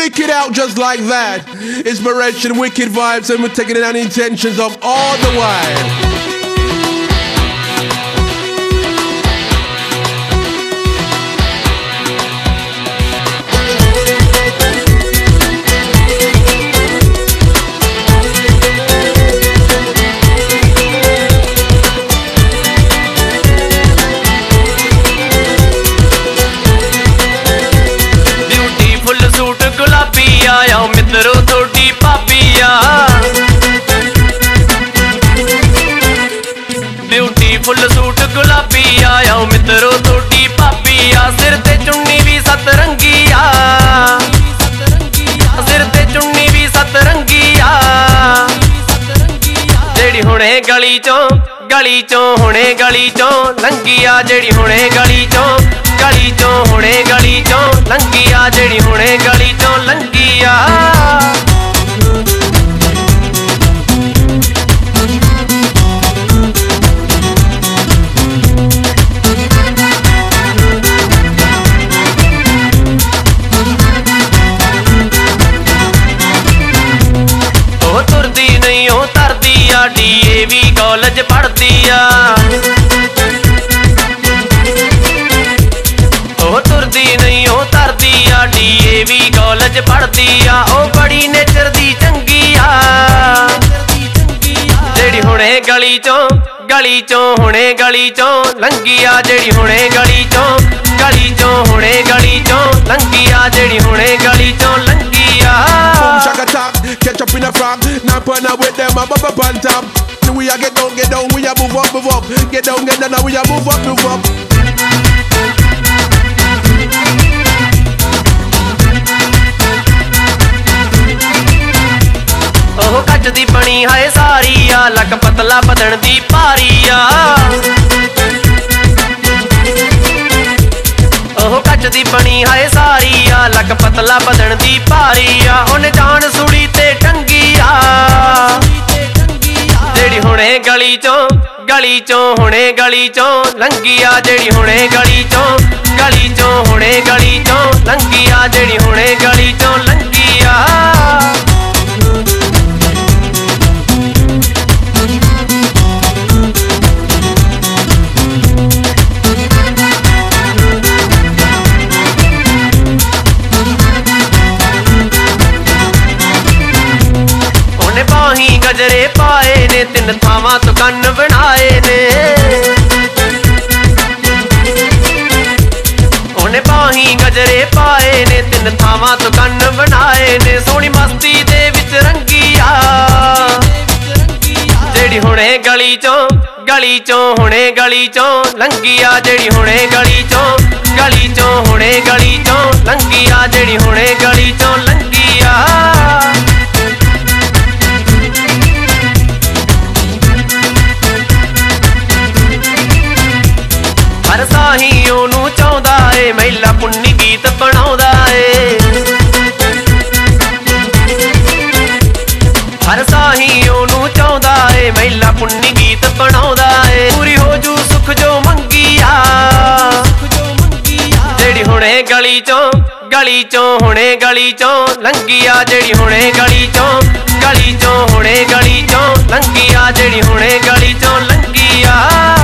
flick it out just like that. Inspiration, wicked vibes, and we're taking it on intentions of all the while. आया मित्रों थोड़ी पापिया beautiful suit गुलाबी आया मित्रों थोड़ी पापिया सिर ते चुन्नी भी सतरंगिया सिर ते चुन्नी भी सतरंगिया जेड़ी हुणे गली चों हुणे गली चों लंगिया जेड़ी हुणे गली चों हुणे गली चों लंगिया जेड़ी हुणे गली चों लंगिया ओ तुरदी नहीं ओ तरदी आ DAV कॉलेज पढ़दी आ तुरदी नहीं ओ तरदी आ DAV कॉलेज पढ़दी आ ओ बड़ी नेचर दी चंगी आ जेड़ी हुणे गली चों हुणे गली चों लंगिया जेड़ी हुणे गली चों हुणे गली चों लंगिया जेड़ी हुणे गली चों लंगिया Boom shaka top, catch up in a frog. Now partner with them, a bubble on top. We a get down, we a move up. Get down, now we a move up. ओह कच दी बनी है सारी आ luck पतला बदन दी पारी आ ओह कच दी बनी है सारी आ लक पतला बदन दी पारी आ उन जान सुड़ी ते टंगी आ जेड़ी हुणे गली चों हुणे गली चों लंगिया जेड़ी हुणे गली चों हुणे गली चों लंगिया जेड़ी हुणे गली चों लंगिया गजरे पाए ने तिन थावां तो कन्न बनाए ने उन्हें बाही गजरे पाए ने तिन थावां तो कन्न बनाए ने सोनी मस्ती दे विच रंगिया जेड़ी हुणे गली चों हुणे गली चों लंगिया जेड़ी हुणे गली चों हुणे गली चों लंगिया जेड़ी हुणे गली चों लंगिया हर साही ओनू चाहुंदा ए महिला पुन्नी गीत बनाउंदा ए हर साही ओनू चाहुंदा ए महिला पुन्नी गीत बनाउंदा ए पूरी हो जू सुख जो मंगिया जेड़ी हुणे गली चों हुणे गली चों लंगिया जेड़ी हुणे गली चों हुणे गली चों लंगिया जेड़ी हुणे गली चों लंगिया